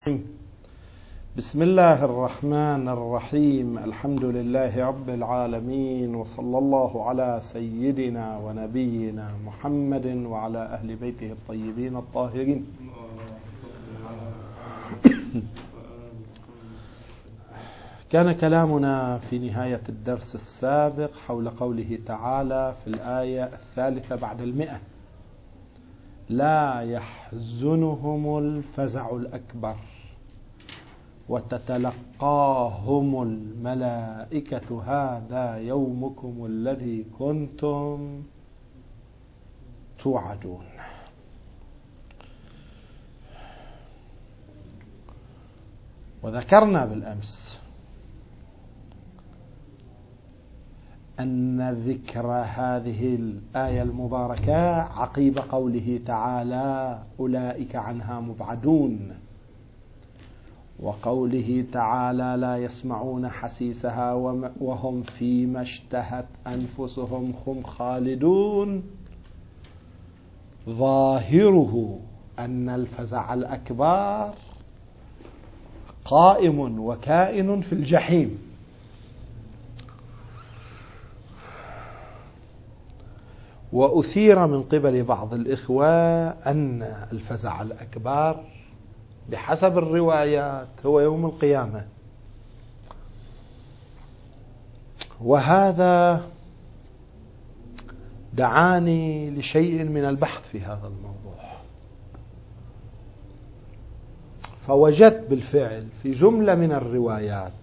بسم الله الرحمن الرحيم. الحمد لله رب العالمين، وصلى الله على سيدنا ونبينا محمد وعلى أهل بيته الطيبين الطاهرين. كان كلامنا في نهاية الدرس السابق حول قوله تعالى في الآية 3 بعد 100: لا يحزنهم الفزع الأكبر وتتلقاهم الملائكة هذا يومكم الذي كنتم توعدون. وذكرنا بالأمس أن ذكر هذه الآية المباركة عقيب قوله تعالى أولئك عنها مبعدون، وقوله تعالى لا يسمعون حسيسها وهم فيما اشتهت أنفسهم هم خالدون، ظاهره أن الفزع الأكبر قائم وكائن في الجحيم. وأثير من قبل بعض الإخوة أن الفزع الأكبر بحسب الروايات هو يوم القيامة، وهذا دعاني لشيء من البحث في هذا الموضوع، فوجدت بالفعل في جملة من الروايات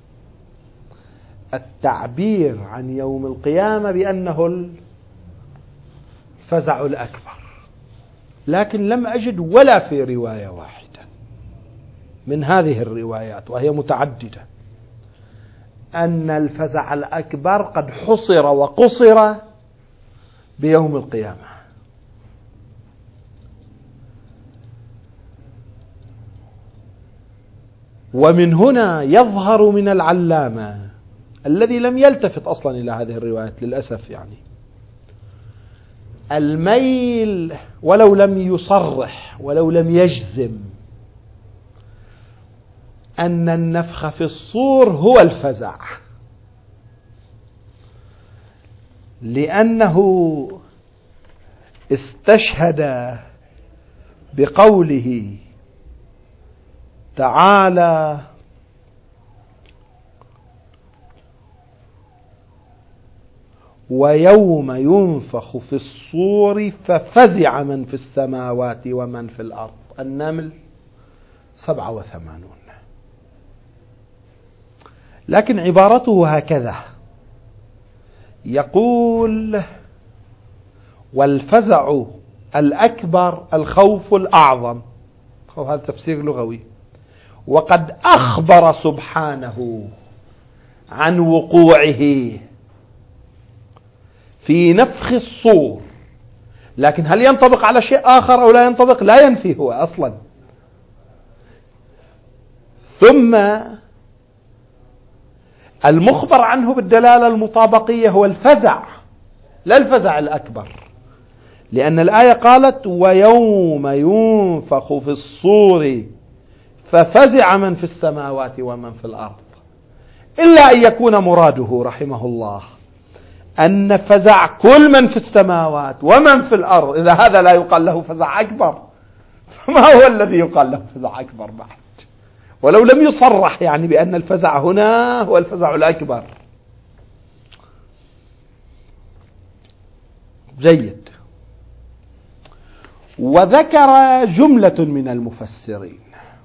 التعبير عن يوم القيامة بأنه الفزع الأكبر، لكن لم أجد ولا في رواية واحدة من هذه الروايات وهي متعددة أن الفزع الأكبر قد حصر وقصر بيوم القيامة. ومن هنا يظهر من العلامة الذي لم يلتفت أصلا إلى هذه الروايات للأسف الميل، ولو لم يصرح ولو لم يجزم أن النفخ في الصور هو الفزع، لأنه استشهد بقوله تعالى ويوم ينفخ في الصور ففزع من في السماوات ومن في الأرض، النمل 87. لكن عبارته هكذا، يقول والفزع الأكبر الخوف الأعظم، هذا تفسير لغوي، وقد أخبر سبحانه عن وقوعه في نفخ الصور، لكن هل ينطبق على شيء آخر أو لا ينطبق؟ لا ينفي هو أصلا. ثم المخبر عنه بالدلالة المطابقية هو الفزع لا الفزع الأكبر، لأن الآية قالت ويوم ينفخ في الصور ففزع من في السماوات ومن في الأرض، إلا أن يكون مراده رحمه الله أن فزع كل من في السماوات ومن في الأرض، إذا هذا لا يقال له فزع أكبر فما هو الذي يقال له فزع أكبر بعد، ولو لم يصرح بأن الفزع هنا هو الفزع الأكبر. جيد. وذكر جملة من المفسرين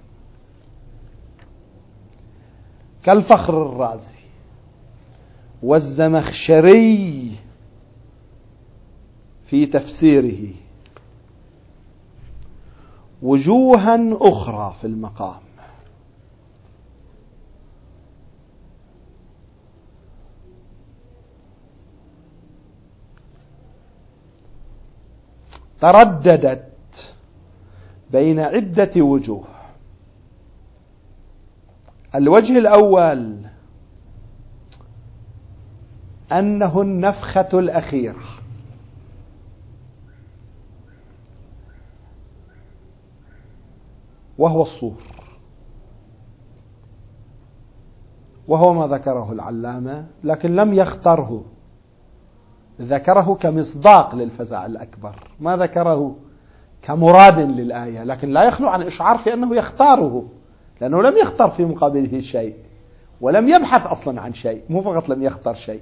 كالفخر الرازي والزمخشري في تفسيره وجوها أخرى في المقام، ترددت بين عدة وجوه. الوجه الأول أنه النفخة الأخيرة، وهو الصور، وهو ما ذكره العلامة، لكن لم يختره، ذكره كمصداق للفزع الأكبر، ما ذكره كمراد للآية، لكن لا يخلو عن إشعار في أنه يختاره، لأنه لم يختار في مقابله شيء، ولم يبحث أصلا عن شيء، مو فقط لم يختار شيء.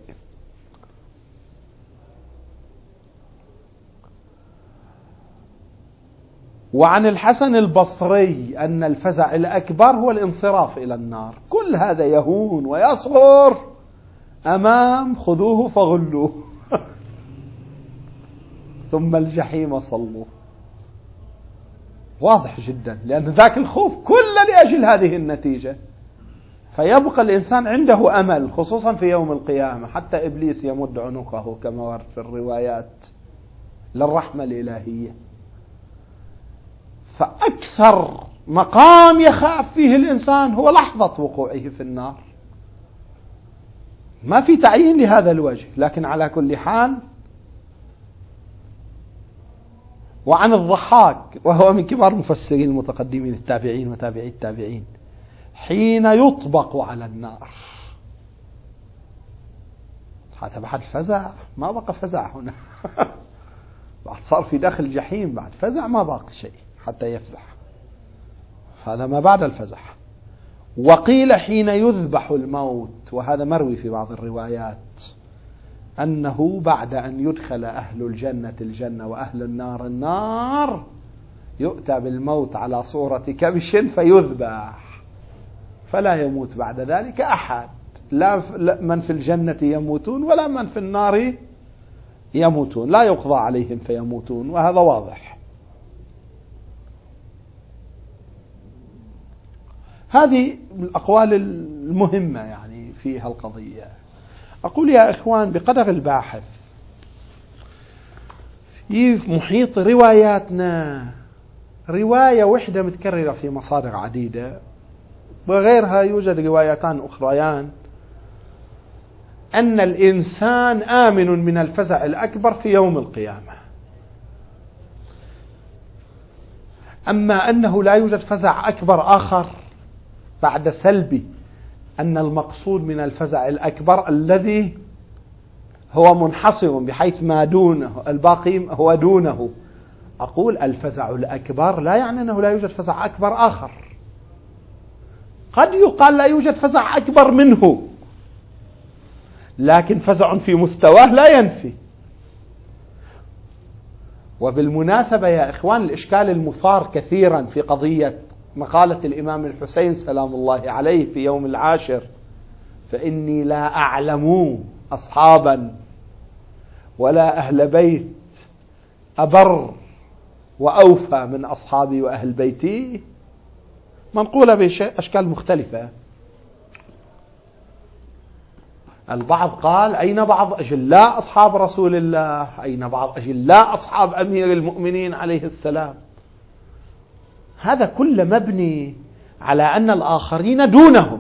وعن الحسن البصري أن الفزع الأكبر هو الانصراف إلى النار، كل هذا يهون ويصغر أمام خذوه فغلوه ثم الجحيم صلوه. واضح جدا، لأن ذاك الخوف كله لأجل هذه النتيجة، فيبقى الإنسان عنده أمل، خصوصا في يوم القيامة، حتى إبليس يمد عنقه كما ورد في الروايات للرحمة الإلهية. فأكثر مقام يخاف فيه الإنسان هو لحظة وقوعه في النار، ما في تعيين لهذا الوجه، لكن على كل حال. وعن الضحاك وهو من كبار مفسرين المتقدمين التابعين وتابعي التابعين، حين يطبق على النار، هذا بعد فزع، ما بقى فزع هنا بعد صار في داخل الجحيم، بعد فزع ما باقي شيء حتى يفزع، هذا ما بعد الفزع. وقيل حين يذبح الموت، وهذا مروي في بعض الروايات، أنه بعد أن يدخل أهل الجنة الجنة وأهل النار النار، يؤتى بالموت على صورة كبش فيذبح، فلا يموت بعد ذلك أحد، لا من في الجنة يموتون ولا من في النار يموتون، لا يقضى عليهم فيموتون، وهذا واضح. هذه الأقوال المهمة يعني فيها القضية. أقول يا إخوان بقدر الباحث في محيط رواياتنا، رواية وحدة متكررة في مصادر عديدة، وغيرها يوجد روايتان أخريان، أن الإنسان آمن من الفزع الأكبر في يوم القيامة، أما أنه لا يوجد فزع أكبر آخر بعد سلب أن المقصود من الفزع الأكبر الذي هو منحصر بحيث ما دونه الباقي هو دونه. أقول الفزع الأكبر لا يعني أنه لا يوجد فزع أكبر آخر، قد يقال لا يوجد فزع أكبر منه، لكن فزع في مستواه لا ينفي. وبالمناسبة يا إخوان، الإشكال المثار كثيرا في قضية مقالة الإمام الحسين سلام الله عليه في يوم العاشر: فإني لا أعلم أصحابا ولا أهل بيت أبر وأوفى من أصحابي وأهل بيتي، منقولة بأشكال مختلفة. البعض قال: أين بعض أجلاء أصحاب رسول الله؟ أين بعض أجلاء أصحاب أمير المؤمنين عليه السلام؟ هذا كله مبني على أن الآخرين دونهم،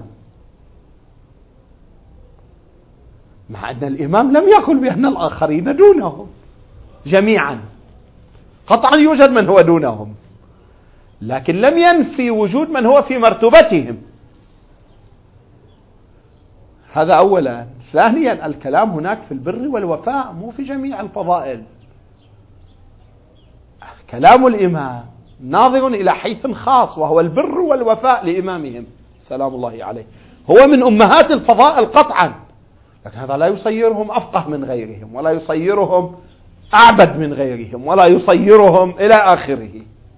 مع أن الإمام لم يقل بأن الآخرين دونهم جميعا، قطعا يوجد من هو دونهم، لكن لم ينفي وجود من هو في مرتبتهم. هذا أولا. ثانيا، الكلام هناك في البر والوفاء، مو في جميع الفضائل. كلام الإمام ناظر إلى حيث خاص، وهو البر والوفاء لإمامهم سلام الله عليه، هو من أمهات الفضائل قطعا، لكن هذا لا يصيرهم أفقه من غيرهم، ولا يصيرهم أعبد من غيرهم، ولا يصيرهم إلى آخره.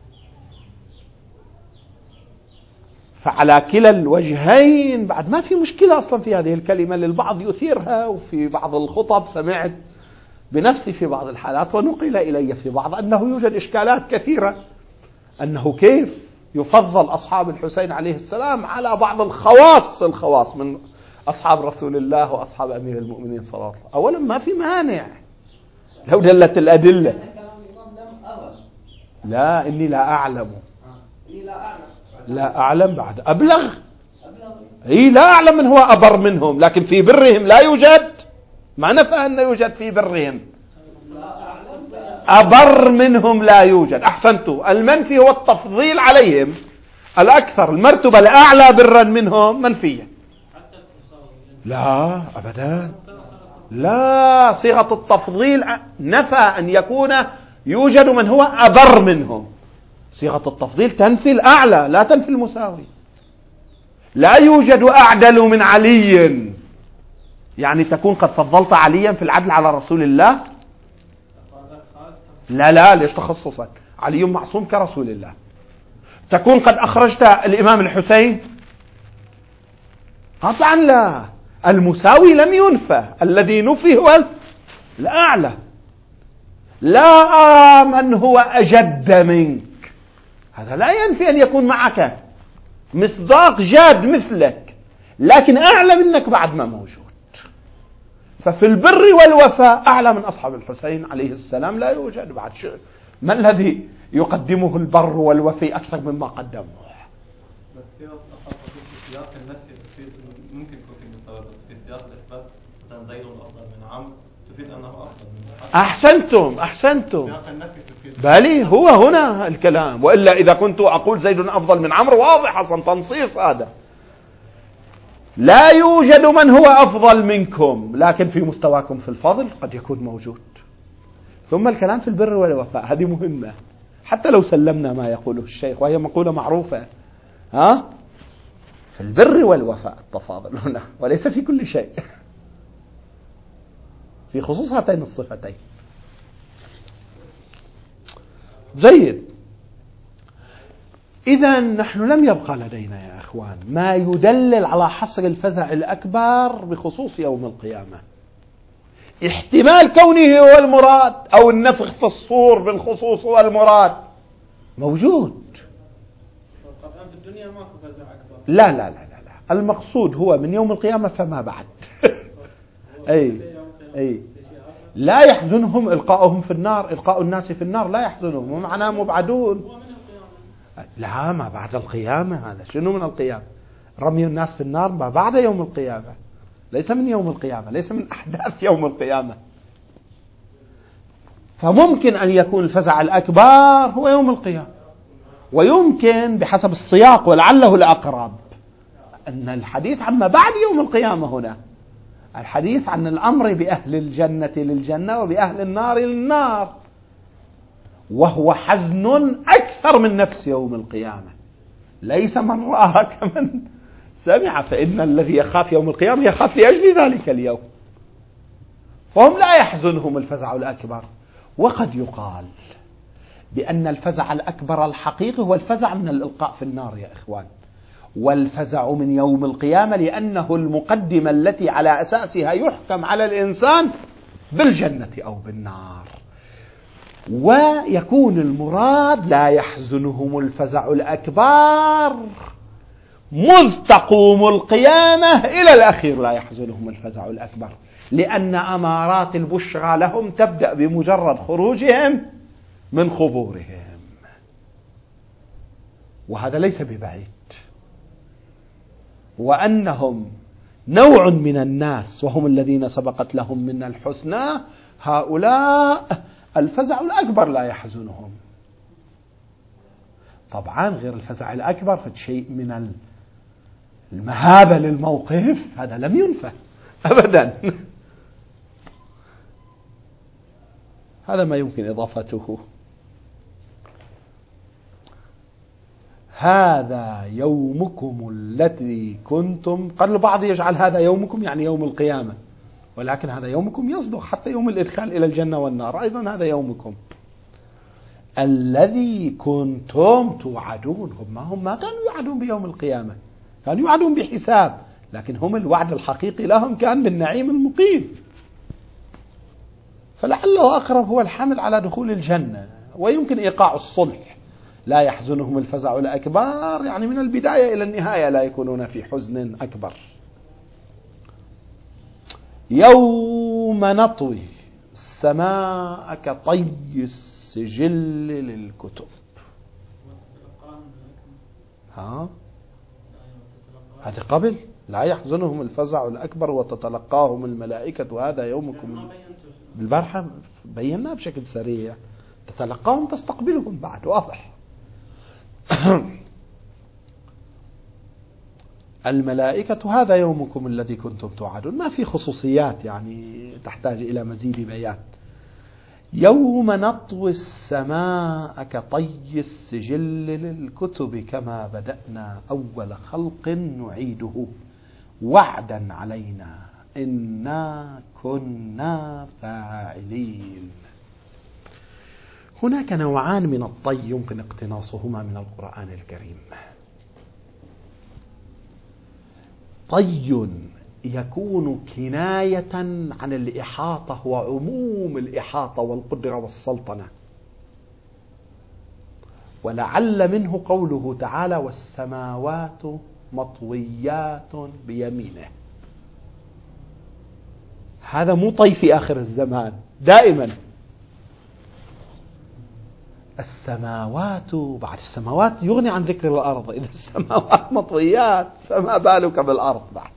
فعلى كلا الوجهين بعد ما في مشكلة أصلا في هذه الكلمة اللي البعض يثيرها، وفي بعض الخطب سمعت بنفسي في بعض الحالات ونقل إلي في بعض أنه يوجد إشكالات كثيرة، أنه كيف يفضل أصحاب الحسين عليه السلام على بعض الخواص من أصحاب رسول الله وأصحاب أمير المؤمنين صلى الله عليه وسلم. أولا ما في مانع لو دلت الأدلة. لا، إني لا أعلم، لا أعلم بعد أبلغ. لا أعلم من هو أبر منهم، لكن في برهم لا يوجد، ما نفى أن يوجد في برهم. أبر منهم لا يوجد. أحسنتوا، المنفي هو التفضيل عليهم الأكثر، المرتبة الأعلى برا منهم منفية. لا أبدا، لا، صيغة التفضيل نفى أن يكون يوجد من هو أبر منهم. صيغة التفضيل تنفي الأعلى لا تنفي المساوي. لا يوجد أعدل من علي، يعني تكون قد فضلت عليا في العدل على رسول الله؟ لا لا، ليش تخصصا؟ علي معصوم كرسول الله. تكون قد أخرجت الإمام الحسين؟ قطعا لا، المساوي لم ينفى، الذي نفي هو الأعلى. لا أرى من هو أجد منك، هذا لا ينفي أن يكون معك مصداق جاد مثلك، لكن أعلى منك بعد ما موجود. ففي البر والوفاء أعلى من أصحاب الحسين عليه السلام لا يوجد بعد شيء. ما الذي يقدمه البر والوفي أكثر مما قدمه؟ بس في سياق النفي ممكن يكون في مستوى، بس في سياق الإثبات مثلا زيد أفضل من عمرو تفيد أنه أفضل من أحسنتم. بالي هو هنا الكلام، وإلا إذا كنت أقول زيد أفضل من عمرو واضح أصلا تنصيص هذا. لا يوجد من هو أفضل منكم، لكن في مستواكم في الفضل قد يكون موجود. ثم الكلام في البر والوفاء، هذه مهمة حتى لو سلمنا ما يقوله الشيخ، وهي مقولة معروفة. في البر والوفاء التفاضل هنا، وليس في كل شيء، في خصوص هاتين الصفتين. جيد. إذا نحن لم يبقى لدينا يا أخوان ما يدلل على حصر الفزع الأكبر بخصوص يوم القيامة. احتمال كونه هو المراد أو النفخ في الصور بالخصوص هو المراد موجود. طبعا في الدنيا ماكو فزع أكبر. لا لا لا لا لا. المقصود هو من يوم القيامة فما بعد. أي لا يحزنهم إلقاؤهم في النار، إلقاء الناس في النار لا يحزنهم، ومعناه مبعدون. لا، ما بعد القيامة، هذا شنو من القيامة؟ رمي الناس في النار ما بعد يوم القيامة، ليس من يوم القيامة، ليس من أحداث يوم القيامة. فممكن أن يكون الفزع الأكبر هو يوم القيامة، ويمكن بحسب السياق ولعله الأقرب أن الحديث عما بعد يوم القيامة هنا الحديث عن الأمر بأهل الجنة للجنة وبأهل النار للنار، وهو حزن أكثر من نفس يوم القيامة. ليس من رأى كمن سمع، فإن الذي يخاف يوم القيامة يخاف لأجل ذلك اليوم، فهم لا يحزنهم الفزع الأكبر. وقد يقال بأن الفزع الأكبر الحقيقي هو الفزع من الإلقاء في النار يا إخوان، والفزع من يوم القيامة لأنه المقدمة التي على أساسها يحكم على الإنسان بالجنة أو بالنار. ويكون المراد لا يحزنهم الفزع الأكبر مذ تقوم القيامة إلى الأخير، لا يحزنهم الفزع الأكبر، لأن أمارات البشرى لهم تبدأ بمجرد خروجهم من قبورهم، وهذا ليس ببعيد. وأنهم نوع من الناس وهم الذين سبقت لهم من الحسنى، هؤلاء الفزع الأكبر لا يحزنهم. طبعا غير الفزع الأكبر فشيء من المهابة للموقف هذا لم ينفى أبدا. هذا ما يمكن إضافته. هذا يومكم الذي كنتم، قال البعض يجعل هذا يومكم يعني يوم القيامة، ولكن هذا يومكم يصدق حتى يوم الإدخال إلى الجنة والنار أيضا هذا يومكم الذي كنتم توعدون. هم ما كانوا يوعدون بيوم القيامة، كانوا يوعدون بحساب، لكن هم الوعد الحقيقي لهم كان بالنعيم المقيم. فلعله أقرب هو الحمل على دخول الجنة، ويمكن إيقاع الصلح. لا يحزنهم الفزع الأكبر يعني من البداية إلى النهاية لا يكونون في حزن أكبر. يوم نطوي السماء كطي السجل للكتب. هذا قبل لا يحزنهم الفزع الأكبر وتتلقاهم الملائكة هذا يومكم. بالبارحة بينا بشكل سريع، تتلقاهم تستقبلهم بعد واضح. الملائكة هذا يومكم الذي كنتم توعدون. ما في خصوصيات يعني تحتاج إلى مزيد بيان. يوم نطوي السماء كطي السجل للكتب كما بدأنا أول خلق نعيده وعدا علينا إنا كنا فاعلين. هناك نوعان من الطي يمكن اقتناصهما من القرآن الكريم. طي يكون كناية عن الإحاطة وعموم الإحاطة والقدرة والسلطنة، ولعل منه قوله تعالى والسماوات مطويات بيمينه. هذا مو طي في آخر الزمان، دائما السماوات، بعد السماوات يغني عن ذكر الأرض. إذا السماوات مطويات فما بالك بالأرض بعد.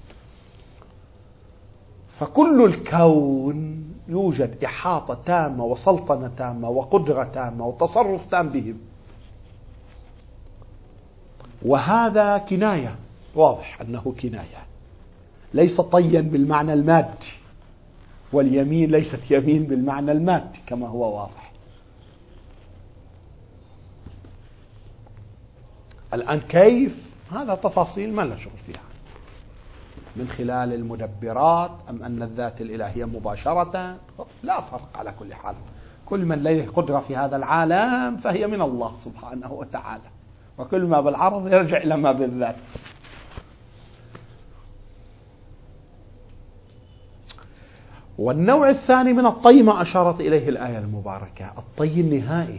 فكل الكون يوجد إحاطة تامة وسلطنة تامة وقدرة تامة وتصرف تام بهم، وهذا كناية، واضح أنه كناية، ليس طيا بالمعنى المادي، واليمين ليست يمين بالمعنى المادي كما هو واضح. الآن كيف؟ هذا تفاصيل ما لنا شغل فيها، من خلال المدبرات أم أن الذات الإلهية مباشرة، لا فرق على كل حال. كل من له قدرة في هذا العالم فهي من الله سبحانه وتعالى، وكل ما بالعرض يرجع إلى ما بالذات. والنوع الثاني من الطي ما أشارت إليه الآية المباركة، الطي النهائي.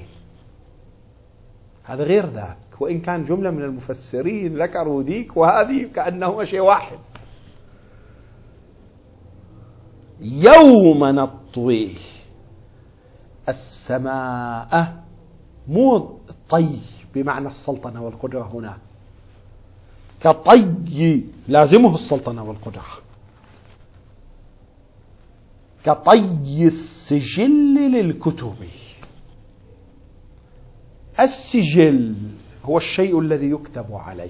هذا غير ذاك، وإن كان جملة من المفسرين ذكروا ذيك وهذه كأنهما شيء واحد. يوم نطوي السماء، مو طي بمعنى السلطنة والقدرة هنا، كطي لازمه السلطنة والقدرة، كطي السجل للكتب. السجل هو الشيء الذي يكتب عليه.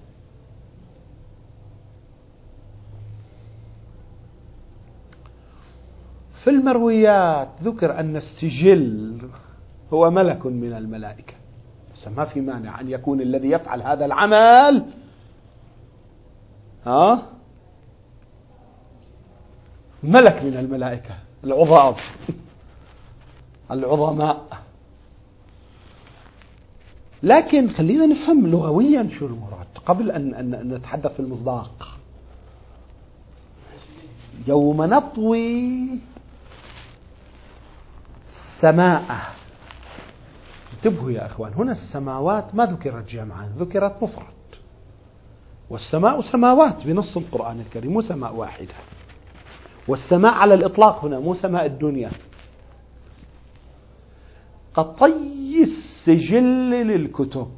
في المرويات ذكر أن السجل هو ملك من الملائكة، بس ما في مانع أن يكون الذي يفعل هذا العمل ملك من الملائكة العظام العظماء. لكن خلينا نفهم لغويا شو المراد قبل أن نتحدث في المصداق. يوم نطوي السماء، انتبهوا يا أخوان، هنا السماوات ما ذكرت جمعا، ذكرت مفرد، والسماء سماوات بنص القرآن الكريم، مو سماء واحدة. والسماء على الإطلاق هنا مو سماء الدنيا. كطي السجل للكتب.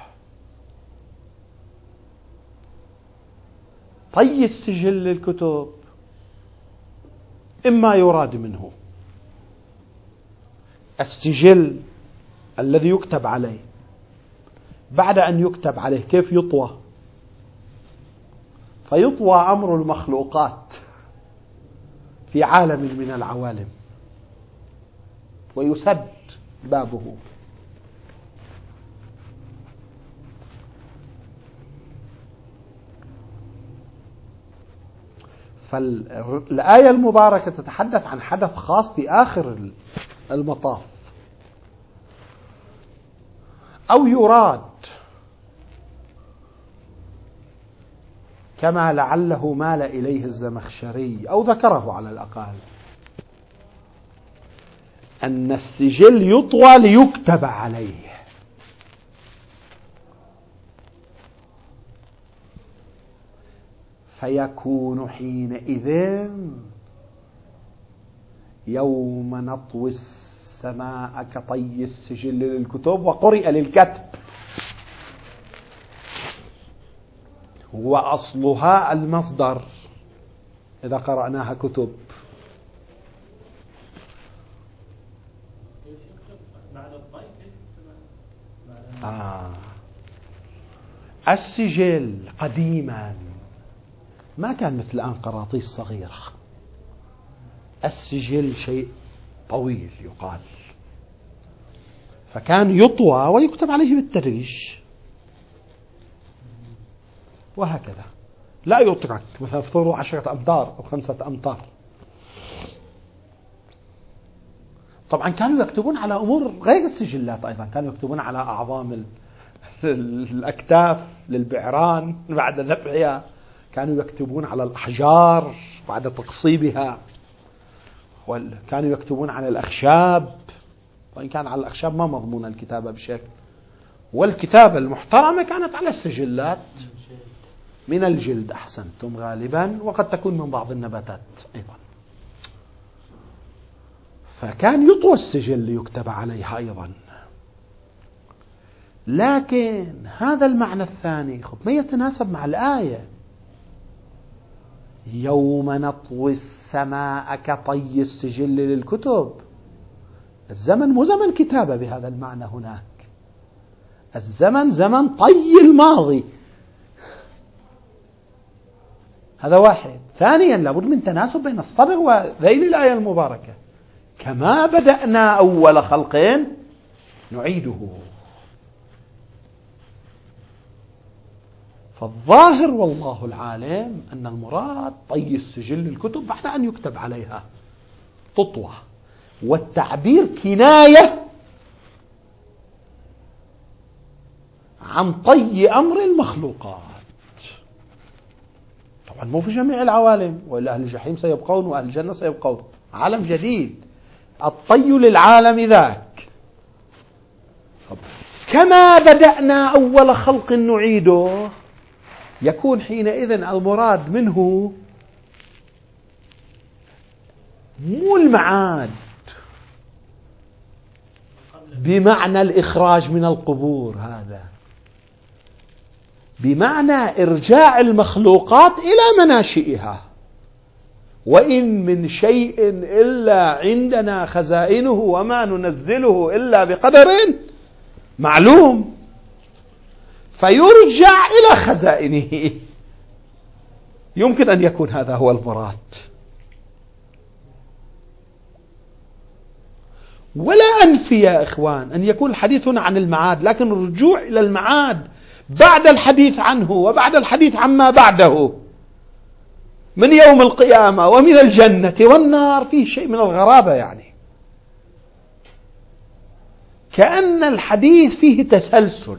طي السجل للكتب إما يراد منه السجل الذي يكتب عليه، بعد أن يكتب عليه كيف يطوى؟ فيطوى أمر المخلوقات في عالم من العوالم ويسد بابه. فالآية المباركة تتحدث عن حدث خاص في آخر المطاف، أو يراد كما لعله مال إليه الزمخشري أو ذكره على الأقل أن السجل يطوى ليكتب عليه. فيكون حينئذ يوم نطوي السماء كطي السجل للكتب، وقرئ للكتب، وأصلها المصدر إذا قرأناها كتب. السجل قديما ما كان مثل الآن قراطيس صغيرة. السجل شيء طويل يقال، فكان يطوى ويكتب عليه بالتدريج وهكذا، لا يترك مثلا افترضوا 10 أمتار أو 5 أمتار. طبعا كانوا يكتبون على أمور غير السجلات أيضا، كانوا يكتبون على أعظام الأكتاف للبعران بعد ذبحها، كانوا يكتبون على الأحجار بعد تقصيبها، كانوا يكتبون على الأخشاب، وإن كان على الأخشاب ما مضمون الكتابة بشكل، والكتابة المحترمة كانت على السجلات من الجلد أحسنتم غالبا، وقد تكون من بعض النباتات أيضا. فكان يطوى السجل ليكتب عليها أيضا. لكن هذا المعنى الثاني ما يتناسب مع الآية: يوم نطوي السماء كطي السجل للكتب. الزمن مو زمن كتابة بهذا المعنى هناك، الزمن زمن طي الماضي. هذا واحد. ثانيا لابد من تناسب بين الصدر وذيل الآية المباركة: كما بدأنا أول خلق نعيده. فالظاهر والله العالم أن المراد طي السجل للكتب بعد أن يكتب عليها، تطوى، والتعبير كناية عن طي أمر المخلوقات. طبعا مو في جميع العوالم، وإلا أهل الجحيم سيبقون وأهل الجنة سيبقون، عالم جديد، الطي للعالم ذاك. كما بدأنا أول خلق نعيده، يكون حينئذ المراد منه مو المعاد بمعنى الإخراج من القبور، هذا بمعنى إرجاع المخلوقات إلى مناشئها. وإن من شيء إلا عندنا خزائنه وما ننزله إلا بقدر معلوم، فيرجع إلى خزائنه. يمكن أن يكون هذا هو المراد. ولا أنفي يا إخوان أن يكون الحديث هنا عن المعاد، لكن الرجوع إلى المعاد بعد الحديث عنه وبعد الحديث عما بعده من يوم القيامة ومن الجنة والنار فيه شيء من الغرابة، يعني كأن الحديث فيه تسلسل،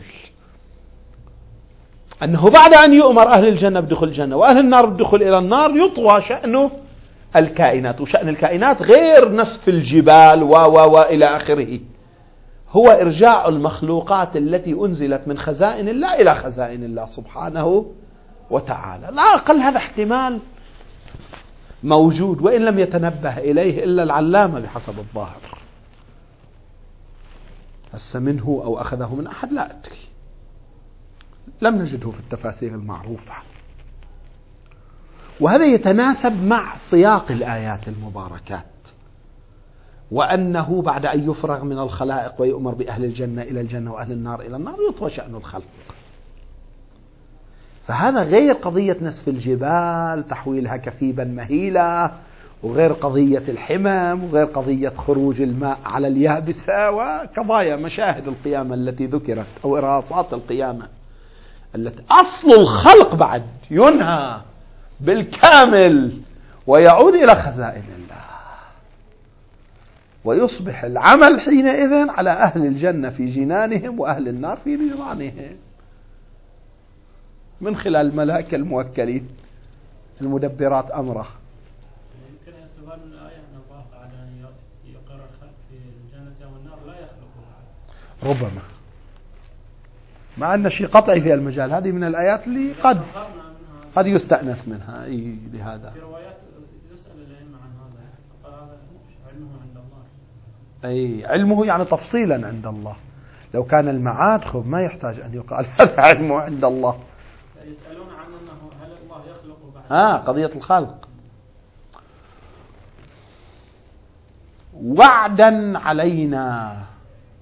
أنه بعد أن يؤمر أهل الجنة بدخول الجنة وأهل النار بدخول إلى النار يطوى شأنه الكائنات. وشأن الكائنات غير نسف الجبال وإلى آخره، هو إرجاع المخلوقات التي أنزلت من خزائن الله إلى خزائن الله سبحانه وتعالى. لا أقل هذا احتمال موجود، وإن لم يتنبه إليه إلا العلامة بحسب الظاهر. هس منه أو أخذه من أحد لا أدري، لم نجده في التفاسير المعروفة. وهذا يتناسب مع سياق الآيات المباركات، وأنه بعد أن يفرغ من الخلائق ويؤمر بأهل الجنة إلى الجنة وأهل النار إلى النار يطوى شأن الخلق. فهذا غير قضية نسف الجبال تحويلها كثيبا مهيلة، وغير قضية الحمم، وغير قضية خروج الماء على اليابسة، وقضايا مشاهد القيامة التي ذكرت أو إرهاصات القيامة التي أصل الخلق بعد ينهى بالكامل ويعود إلى خزائن الله، ويصبح العمل حينئذ على أهل الجنة في جنانهم وأهل النار في نيرانهم من خلال الملائكة الموكلين المدبرات أمره. يمكن استفاد من الآية أن الله بعد أن يقر الخلق في الجنة والنار لا يخلقها، ربما، مع أن شيء قطعي في المجال. هذه من الآيات اللي قد يستأنس منها لهذا. في روايات يسأل الأئمة عن هذا، قال هذا علمه عند الله. أي علمه يعني تفصيلا عند الله. لو كان المعاد خب ما يحتاج أن يقال هذا علمه عند الله. يسألون عن أنه هل الله يخلق بعد قضية الخلق. وعدا علينا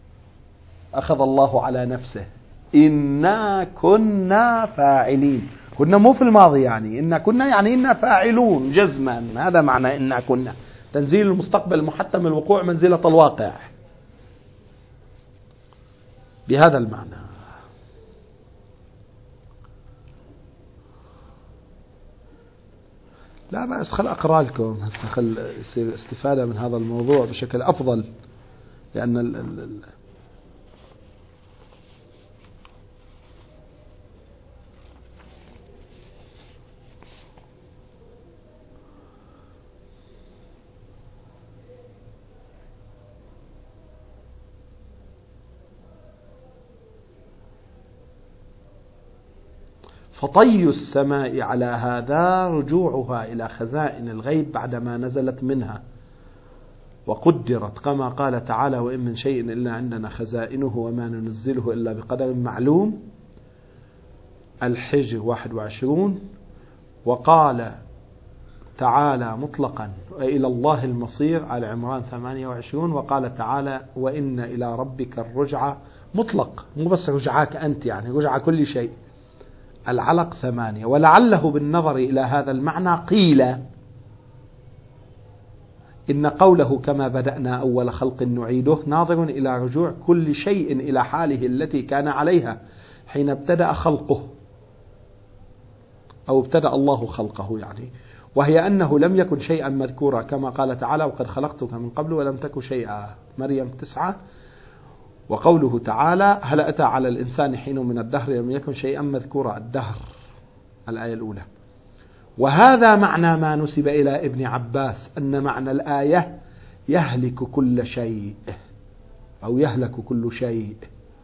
أخذ الله على نفسه إنا كنا فاعلين. كنا مو في الماضي، يعني إن كنا يعني إنا فاعلون جزما، هذا معنى إنا كنا. تنزيل المستقبل محتم الوقوع منزلة الواقع بهذا المعنى. لا بأس، خل أقرأ لكم هسه، خل يصير استفادة من هذا الموضوع بشكل أفضل، لأن فطي السماء على هذا رجوعها إلى خزائن الغيب بعدما نزلت منها وقدرت، كما قال تعالى: وإن من شيء إلا عندنا خزائنه وما ننزله إلا بقدر معلوم، الحجر 21. وقال تعالى مطلقا: وإلى الله المصير، على عمران 28. وقال تعالى: وإن إلى ربك الرجعة، مطلق، مو بس رجعاك أنت، يعني رجع كل شيء. العلق 8. ولعله بالنظر إلى هذا المعنى قيل إن قوله كما بدأنا أول خلق نعيده ناظر إلى رجوع كل شيء إلى حاله التي كان عليها حين ابتدأ خلقه، أو ابتدأ الله خلقه يعني، وهي أنه لم يكن شيئا مذكورا، كما قال تعالى: وقد خلقتك من قبل ولم تك شيئا، مريم 9. وقوله تعالى: هل أتى على الإنسان حين من الدهر لم يكن شيئا مذكورا، الدهر، الآية الأولى. وهذا معنى ما نسب إلى ابن عباس، أن معنى الآية يهلك كل شيء، أو يهلك كل شيء،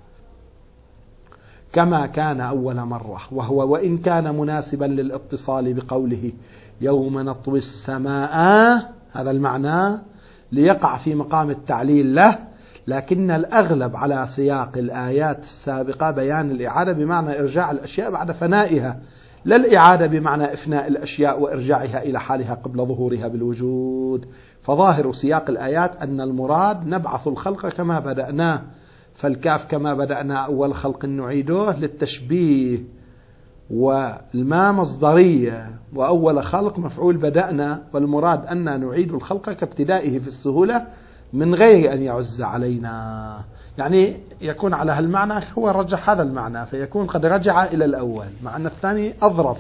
كما كان أول مرة. وهو وإن كان مناسبا للاتصال بقوله يوم نطوي السماء، هذا المعنى، ليقع في مقام التعليل له، لكن الأغلب على سياق الآيات السابقة بيان الإعادة بمعنى إرجاع الأشياء بعد فنائها، لا الإعادة بمعنى إفناء الأشياء وإرجاعها إلى حالها قبل ظهورها بالوجود. فظاهر سياق الآيات أن المراد نبعث الخلق كما بدأناه، فالكاف كما بدأنا أول خلق نعيده للتشبيه، والما مصدرية، وأول خلق مفعول بدأنا، والمراد أن نعيد الخلق كابتدائه في السهولة من غير أن يعز علينا، يعني يكون على هالمعنى، هو رجح هذا المعنى فيكون قد رجع إلى الأول، مع أن الثاني أظرف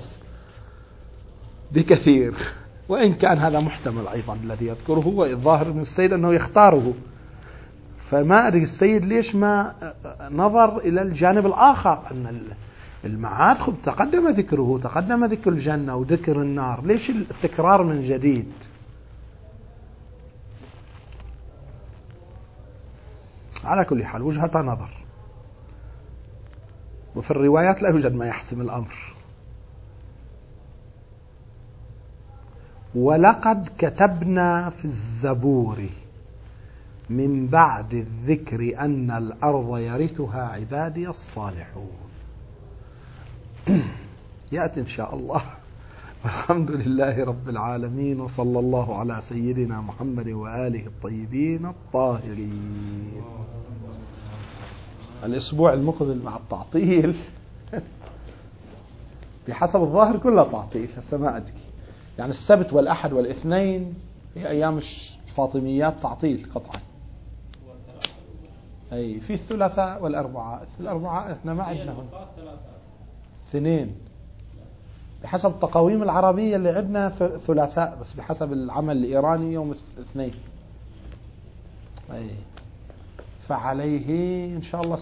بكثير، وإن كان هذا محتمل أيضا الذي يذكره، والظاهر من السيد أنه يختاره. فما أدري السيد ليش ما نظر إلى الجانب الآخر، أن المعاد خب تقدم ذكره، تقدم ذكر الجنة وذكر النار، ليش التكرار من جديد؟ على كل حال وجهة نظر، وفي الروايات لا يوجد ما يحسم الأمر. ولقد كتبنا في الزبور من بعد الذكر أن الأرض يرثها عبادي الصالحون. يأتي إن شاء الله. والحمد لله رب العالمين، وصلى الله على سيدنا محمد وآله الطيبين الطاهرين. الأسبوع المقبل مع التعطيل بحسب الظاهر كله تعطيل، هسه ما أدري، يعني السبت والأحد والاثنين هي أيام الفاطميات تعطيل قطعا. أي في الثلاثاء والأربعاء، الأربعاء إحنا ما عندنا اثنين بحسب التقاويم العربية اللي عندنا ثلاثاء، بس بحسب العمل الإيراني يوم الاثنين. أي فعليه إن شاء الله